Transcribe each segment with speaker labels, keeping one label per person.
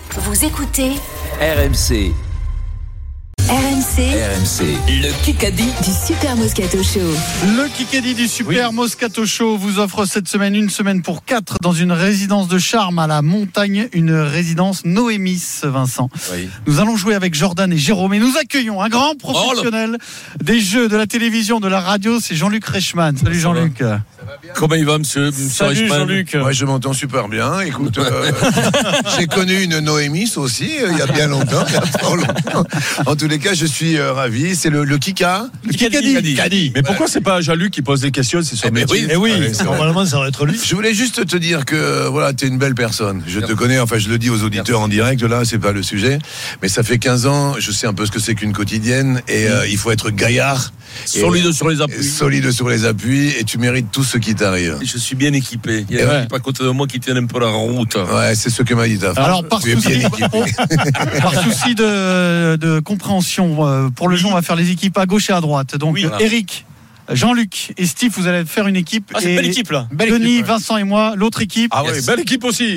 Speaker 1: Vous écoutez
Speaker 2: RMC.
Speaker 1: RMC,
Speaker 2: Le Kikadi
Speaker 1: du Super Moscato Show.
Speaker 3: Le Kikadi du Super Moscato Show vous offre cette semaine une semaine pour 4 dans une résidence de charme à la montagne, une résidence Noémis, Vincent.
Speaker 2: Oui.
Speaker 3: Nous allons jouer avec Jordan et Jérôme et nous accueillons un grand professionnel des jeux, de la télévision, de la radio, c'est Jean-Luc Reichmann. Salut Jean-Luc.
Speaker 4: Comment il va, monsieur
Speaker 5: Salut
Speaker 4: Reichmann?
Speaker 5: Jean-Luc.
Speaker 6: Ouais, je m'entends super bien. Écoute, j'ai connu une Noémis aussi, il y a bien longtemps, il y a fort longtemps. En tous les cas, je suis ravi. C'est le Kika.
Speaker 4: Kikadi. Mais pourquoi c'est pas Jean-Luc qui pose des questions? C'est son métier.
Speaker 5: Oui,
Speaker 6: Ouais, c'est
Speaker 5: normalement ça va être lui.
Speaker 6: Je voulais juste te dire que voilà, t'es une belle personne. Je te connais, enfin je le dis aux auditeurs en direct, là, c'est pas le sujet. Mais ça fait 15 ans, je sais un peu ce que c'est qu'une quotidienne et il faut être gaillard.
Speaker 4: Solide sur les appuis.
Speaker 6: Solide sur les appuis et tu mérites tout ce qui t'arrive.
Speaker 4: Je suis bien équipé. Il y a une équipe à côté de moi qui tient un peu la route.
Speaker 6: Ouais, c'est ce que m'a dit ta femme.
Speaker 3: Alors par
Speaker 6: Tu es bien équipé.
Speaker 3: par souci de compréhension, pour le jeu on va faire les équipes à gauche et à droite. Donc
Speaker 4: Oui, voilà.
Speaker 3: Eric, Jean-Luc et Steve, vous allez faire une équipe.
Speaker 5: Ah, c'est
Speaker 3: et
Speaker 5: une belle équipe là.
Speaker 3: Denis, Vincent et moi, l'autre équipe.
Speaker 4: Ah ouais, belle équipe aussi.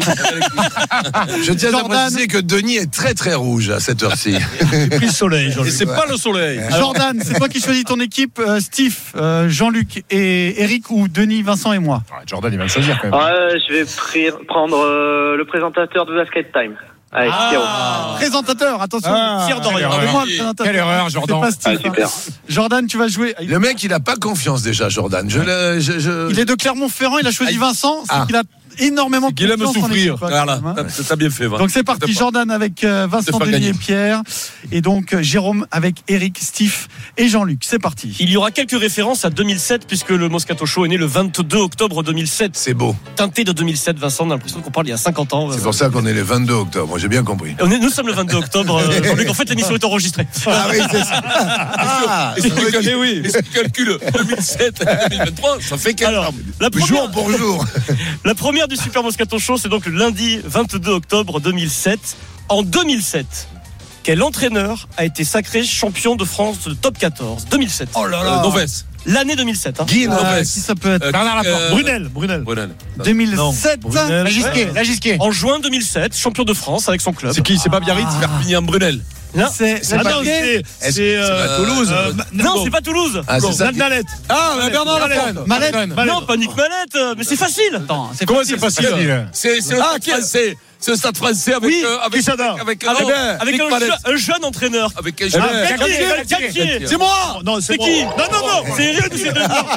Speaker 6: Je tiens à
Speaker 3: Jordan.
Speaker 6: préciser que Denis est très très rouge à cette heure-ci.
Speaker 5: J'ai pris le soleil,
Speaker 4: Et
Speaker 5: Jean-Luc.
Speaker 4: c'est pas le soleil.
Speaker 3: Jordan, c'est toi qui choisis ton équipe. Steve, Jean-Luc et Eric ou Denis, Vincent et moi.
Speaker 5: Jordan, il va le choisir quand même.
Speaker 7: Je vais prendre le présentateur de Basket Time. Allez, Pierrot.
Speaker 3: Présentateur, attention.
Speaker 5: Pierre Dorian.
Speaker 3: C'est moi le présentateur.
Speaker 5: Quelle erreur,
Speaker 3: C'est
Speaker 5: Jordan.
Speaker 3: pas Steve.
Speaker 7: Super.
Speaker 3: Jordan, tu vas jouer.
Speaker 6: Le mec, il a pas confiance déjà, Jordan.
Speaker 3: Il est de Clermont-Ferrand, il a choisi Vincent. C'est qu'il a énormément
Speaker 4: Qu'il aime
Speaker 3: confiance en
Speaker 4: souffrir.
Speaker 3: l'équipe,
Speaker 4: Voilà,
Speaker 3: quand même, hein.
Speaker 4: t'as bien fait.
Speaker 3: Donc c'est parti, Jordan avec Vincent,
Speaker 4: Te faire
Speaker 3: Denis
Speaker 4: gagner.
Speaker 3: et Pierre. Et donc Jérôme avec Eric, Steve et Jean-Luc. C'est parti.
Speaker 5: Il y aura quelques références à 2007 puisque le Moscato Show est né le 22 octobre 2007.
Speaker 6: C'est beau.
Speaker 5: Teinté de 2007, Vincent, on a l'impression qu'on parle il y a 50 ans.
Speaker 6: C'est pour ça qu'on est le 22 octobre. J'ai bien compris.
Speaker 5: Nous sommes le 22 octobre, Jean-Luc. En fait, l'émission est enregistrée.
Speaker 6: Ah oui, c'est ça. Ah,
Speaker 4: Et si tu calcules 2007 et 2023, ça fait 15
Speaker 5: Alors,
Speaker 4: ans.
Speaker 6: jour pour jour.
Speaker 5: la première du Super Moscato Show, c'est donc le lundi 22 octobre 2007. En 2007, quel entraîneur a été sacré champion de France de top 14 2007.
Speaker 4: Oh là là. Noves.
Speaker 5: L'année 2007. Hein.
Speaker 6: Guy Noves.
Speaker 3: Qui ça peut être
Speaker 4: Bernard Laporte.
Speaker 5: Brunel.
Speaker 3: 2007.
Speaker 5: La Gisquet. En juin 2007, champion de France avec son club.
Speaker 4: C'est qui? C'est pas Biarritz, c'est Perpignan Brunel.
Speaker 5: Non,
Speaker 3: C'est
Speaker 5: Ah
Speaker 3: pas
Speaker 5: non, c'est
Speaker 6: à Toulouse.
Speaker 5: non, c'est pas Toulouse.
Speaker 6: Ah, c'est ça.
Speaker 5: Mallette.
Speaker 4: Ah, Bernard Laporte.
Speaker 3: Malette.
Speaker 5: Non, pas Nick Mallette, mais c'est facile.
Speaker 3: Attends, c'est
Speaker 4: Comment
Speaker 3: facile.
Speaker 4: c'est facile? C'est le stade français. C'est le stade français avec
Speaker 5: Oui,
Speaker 4: avec
Speaker 5: Avec
Speaker 4: Nick Mallette.
Speaker 5: un jeune entraîneur.
Speaker 4: Avec un
Speaker 5: Galtier.
Speaker 4: C'est moi.
Speaker 5: Non, c'est qui? Non, c'est Eric ou c'est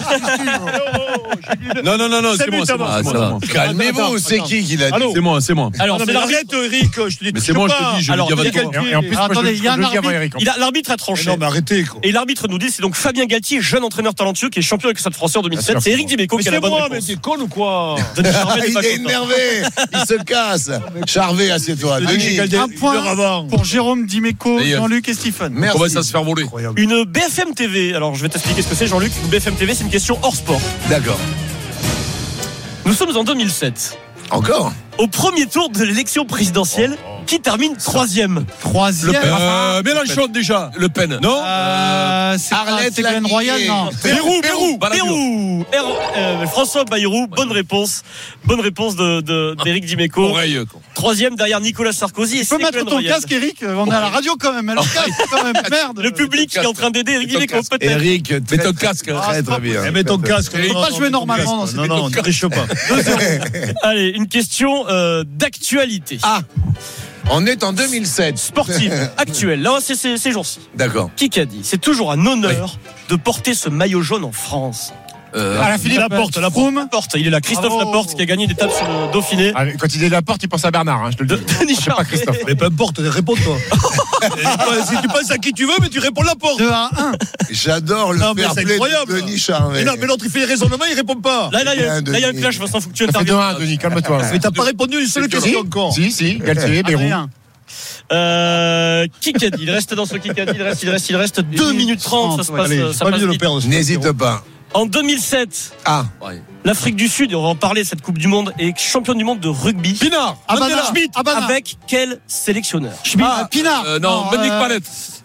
Speaker 5: Denis?
Speaker 4: Non, c'est moi, c'est moi.
Speaker 6: Ah, ça va. Calmez-vous, c'est qui l'a dit?
Speaker 4: C'est moi.
Speaker 5: Alors, c'est l'arbitre.
Speaker 8: Eric, je te dis.
Speaker 4: Mais c'est moi, je te dis, je le dis avant toi.
Speaker 8: Et en plus,
Speaker 3: Attendez, il y a un arbitre.
Speaker 5: L'arbitre a tranché.
Speaker 8: Non, mais arrêtez, quoi.
Speaker 5: Et l'arbitre nous dit c'est donc Fabien Galtier, jeune entraîneur talentueux qui est champion avec le Stade Français en 2007. C'est Eric Dimeco qui a la bonne réponse.
Speaker 8: mais t'es con ou quoi?
Speaker 5: Denis Charvet n'est
Speaker 6: Il
Speaker 5: pas
Speaker 6: est
Speaker 5: content.
Speaker 6: énervé. Il se casse. Charvet, assieds-toi. Denis.
Speaker 3: Un point pour Jérôme, Dimeco,
Speaker 4: D'ailleurs.
Speaker 3: Jean-Luc et Stephen.
Speaker 6: Merci.
Speaker 4: Comment ça se faire voler?
Speaker 5: Une BFM TV. Alors, je vais t'expliquer ce que c'est, Jean-Luc. Une BFM TV, c'est une question hors sport.
Speaker 6: D'accord.
Speaker 5: Nous sommes en 2007.
Speaker 6: Encore?
Speaker 5: Au premier tour de l'élection présidentielle, qui termine troisième.
Speaker 3: Troisième.
Speaker 4: Mélenchon déjà. Le Pen. Non?
Speaker 3: C'est
Speaker 6: Arlette
Speaker 3: Ségolène
Speaker 6: Lanier.
Speaker 3: Royal, non.
Speaker 5: Pérou. François Bayrou. Bonne réponse d'Éric Dimeco.
Speaker 4: Oreille.
Speaker 5: Troisième derrière Nicolas Sarkozy et
Speaker 3: Tu peux mettre
Speaker 5: Ségolène
Speaker 3: ton
Speaker 5: Royal.
Speaker 3: casque, Eric. On est à la radio quand même. Mais le casque, quand même. Merde.
Speaker 5: Le public qui est en train d'aider Éric Dimeco, peut-être.
Speaker 6: Eric,
Speaker 4: Mets ton casque.
Speaker 6: très très bien.
Speaker 8: Mets ton casque.
Speaker 3: Il faut pas jouer normalement dans cette
Speaker 8: Non, on ne triche pas.
Speaker 5: Allez, une question d'actualité.
Speaker 6: Ah, on est en 2007.
Speaker 5: Sportive, actuelle. Là, c'est ces jours-ci.
Speaker 6: D'accord.
Speaker 5: Qui a dit? C'est toujours un honneur de porter ce maillot jaune en France.
Speaker 8: Philippe Laporte.
Speaker 5: Laporte, il est là. Christophe
Speaker 3: Bravo.
Speaker 5: Laporte qui a gagné une étape sur le Dauphiné.
Speaker 8: Quand il dit Laporte, il pense à Bernard, je te le dis.
Speaker 5: Denis Charvet.
Speaker 8: Mais peu importe, réponds-toi. Si tu penses à qui tu veux, mais tu réponds Laporte.
Speaker 3: 2 à 1.
Speaker 6: J'adore le
Speaker 8: Non, mais
Speaker 6: fair
Speaker 8: c'est
Speaker 6: play
Speaker 8: incroyable.
Speaker 6: de Denis Charvet.
Speaker 8: Mais non, mais l'autre, il fait les raisonnements, il répond pas.
Speaker 5: Là, il y a un
Speaker 6: Denis.
Speaker 5: clash, Vincent, faut que tu
Speaker 8: Ça fait
Speaker 5: interviennes.
Speaker 8: 2-1, Denis, calme-toi. Mais t'as pas répondu à une seule question encore. Si, Galtier, Bérou.
Speaker 3: Adrien.
Speaker 5: Kikadi, il reste dans ce Kikadi, il reste 2 minutes 30, ça se passe,
Speaker 8: Allez,
Speaker 5: ça
Speaker 8: pas
Speaker 5: passe
Speaker 8: mieux de le
Speaker 5: vite.
Speaker 8: perdre.
Speaker 6: N'hésite pas.
Speaker 5: En 2007,
Speaker 6: Ah,
Speaker 5: l'Afrique du Sud, et on va en parler de cette Coupe du Monde, est championne du monde de rugby.
Speaker 4: Pinard.
Speaker 3: Abana.
Speaker 5: Avec quel sélectionneur?
Speaker 3: Pinard.
Speaker 4: Non, Nick Mallette.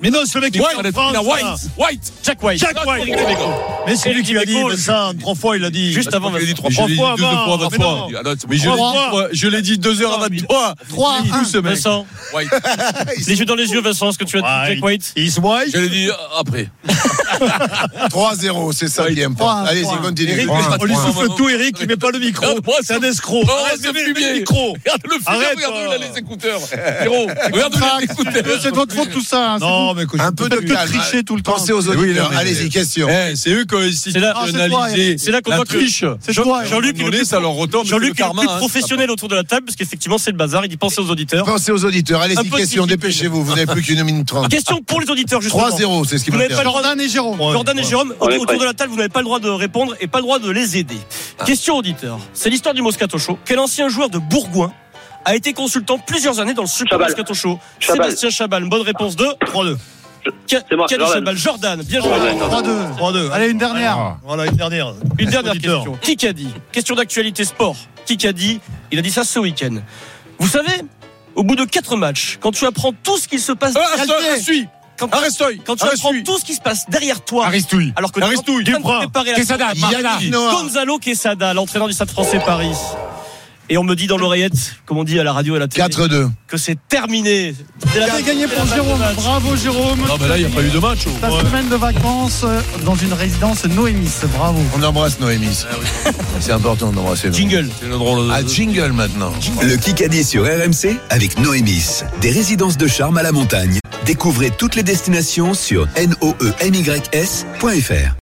Speaker 8: Mais non, c'est le mec qui
Speaker 4: White,
Speaker 8: est en France, là.
Speaker 4: White.
Speaker 5: Jack White.
Speaker 8: Jack White.
Speaker 5: Éric Dimeco.
Speaker 8: Mais c'est lui qui l'a dit,
Speaker 5: Dimeco,
Speaker 8: Vincent. 3 fois, il a dit.
Speaker 5: Juste avant.
Speaker 4: Je l'ai dit 3
Speaker 8: Mais
Speaker 4: fois.
Speaker 8: je l'ai dit 2
Speaker 4: avant.
Speaker 8: fois avant
Speaker 4: Mais
Speaker 8: toi.
Speaker 4: non. Ah non, c'est
Speaker 8: Mais je
Speaker 4: bon.
Speaker 8: l'ai dit, je l'ai dit 2 heures avant toi.
Speaker 3: 3-1.
Speaker 5: Vincent,
Speaker 4: White.
Speaker 5: les yeux dans les yeux, Vincent, ce que tu as dit, Jack White.
Speaker 8: Is white.
Speaker 4: Je l'ai dit après.
Speaker 6: 3-0, c'est ça qui importe. Allez-y, continue.
Speaker 8: Eric, on lui souffle tout, Eric, il met pas le micro. C'est un escroc.
Speaker 4: Arrête de fumier.
Speaker 8: le micro.
Speaker 4: Regarde le fumier,
Speaker 8: Arrête,
Speaker 4: regarde-le, il a
Speaker 8: toi.
Speaker 4: les écouteurs. Héros, regarde-le les écouteurs.
Speaker 3: C'est de votre faute tout ça. hein. C'est
Speaker 8: Non,
Speaker 3: vous.
Speaker 8: mais
Speaker 6: Un peu de
Speaker 3: Faites que
Speaker 6: calme.
Speaker 3: tricher tout le temps.
Speaker 6: Pensez aux auditeurs. Allez-y, question.
Speaker 8: C'est eux qui ont
Speaker 5: là-
Speaker 8: institutionnalisé
Speaker 5: c'est là qu'on
Speaker 8: la
Speaker 5: voit que
Speaker 8: triche.
Speaker 3: C'est toi.
Speaker 5: Jean-Luc est le plus-
Speaker 8: ça leur retombe.
Speaker 5: Jean-Luc est le plus
Speaker 8: hein.
Speaker 5: professionnel autour de la table, parce qu'effectivement, c'est le bazar. Il dit pensez aux auditeurs.
Speaker 6: Pensez aux auditeurs.
Speaker 5: Un
Speaker 6: Allez-y,
Speaker 5: peu de
Speaker 6: question.
Speaker 5: discipline.
Speaker 6: Dépêchez-vous. Vous n'avez plus qu'une minute 30.
Speaker 5: Question pour les auditeurs, justement.
Speaker 6: 3-0, c'est ce qui
Speaker 5: Vous n'avez pas
Speaker 6: m'intéresse.
Speaker 5: le droit.
Speaker 3: Jordan et Jérôme.
Speaker 5: Jordan et Jérôme,
Speaker 7: On est
Speaker 5: autour
Speaker 7: prêts.
Speaker 5: de la table, vous n'avez pas le droit de répondre et pas le droit de les aider. Question auditeur. C'est l'histoire du Moscato Show. Quel ancien joueur de Bourgoin a été consultant plusieurs années dans le Super
Speaker 7: Chabal.
Speaker 5: Moscato Show?
Speaker 7: Chabal.
Speaker 5: Sébastien Chabal. Bonne réponse de
Speaker 8: 3-2.
Speaker 7: C'est moi,
Speaker 5: Quel
Speaker 7: Jordan.
Speaker 5: Chabal? Jordan. Bien joué.
Speaker 7: Jordan.
Speaker 3: 3-2.
Speaker 8: 3-2.
Speaker 3: Allez, une dernière.
Speaker 8: Voilà, une dernière.
Speaker 5: Une dernière
Speaker 8: Auditeur.
Speaker 5: question. Qui qu'a dit? Question d'actualité sport. Qui qu'a dit? Il a dit ça ce week-end. Vous savez, au bout de 4 matchs, quand tu apprends tout ce qui se passe
Speaker 8: Suis.
Speaker 5: quand tu apprends tout ce qui se passe derrière toi,
Speaker 8: Aristouille.
Speaker 5: alors que tu es en
Speaker 8: Aristouille,
Speaker 5: train de
Speaker 8: Duprat,
Speaker 5: préparer la
Speaker 8: Quesada, Marina.
Speaker 5: Gonzalo Quesada, l'entraîneur du Stade Français Paris. Et on me dit dans l'oreillette, comme on dit à la radio et à la télé,
Speaker 6: 4-2.
Speaker 5: que c'est terminé. C'est la
Speaker 3: C'est gagné
Speaker 5: c'est
Speaker 3: pour
Speaker 5: la
Speaker 3: Jérôme.
Speaker 5: match.
Speaker 3: Bravo Jérôme.
Speaker 8: Non, mais là, il n'y a pas eu de match.
Speaker 3: Ta semaine de vacances dans une résidence Noémis. Bravo.
Speaker 6: On embrasse Noémis. C'est important d'embrasser Noémis.
Speaker 5: Jingle.
Speaker 4: C'est le drôle de.
Speaker 6: Ah, jingle maintenant.
Speaker 9: Le Kikadi sur RMC avec Noémis. Des résidences de charme à la montagne. Découvrez toutes les destinations sur noemys.fr.